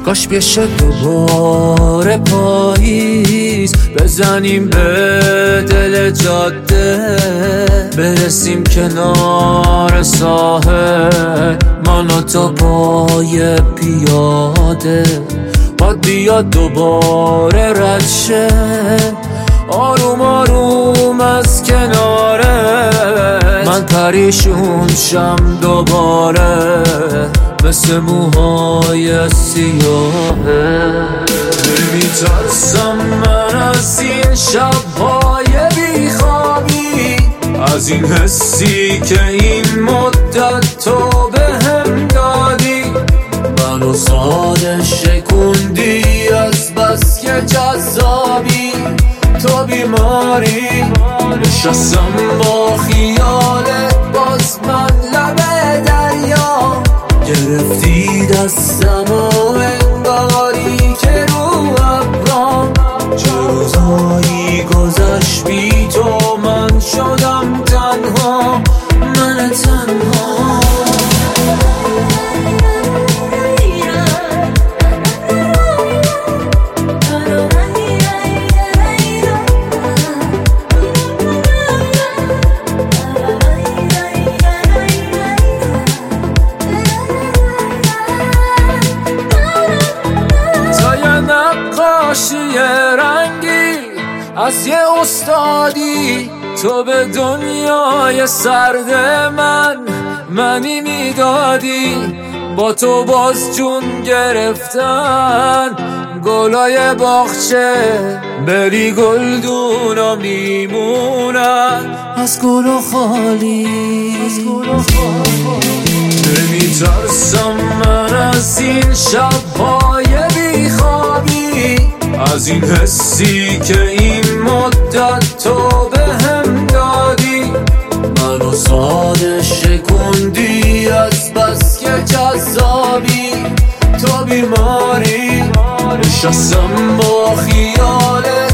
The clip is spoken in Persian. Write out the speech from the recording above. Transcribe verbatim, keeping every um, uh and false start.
کاش بشه دوباره پاییز، بزنیم به دل جاده، برسیم کنار ساحل، من و تو پای پیاده. باد بیاد دوباره رد شه، آروم آروم از کناره، من پریشون شم دوباره مثل موهای سیاهه. نمیترسم من از این شبهای بیخوابی، از این حسی که این مدت تو بهم دادی، منو ساده شکوندی از بس که جذابی. تو بیماری نشستم با خیالت، باز من لب دریا گرفتی دستم و انگاری که رو ابرام. چه روزایی گذشت بی تو، من شدم تنها، من تنها. نقاشی رنگی از یه استادی، تو به دنیای سرد من منی میدادی. با تو باز جون گرفتن گلای باغچه، بری گلدونا میمونن از گل و خالی. نمیترسم من از این شبهای بیخوابی، از این حسی که این مدت تو بهم دادی، منو ساده شکوندی از بس که جذابی. تو بیماری نشستم با خیالت،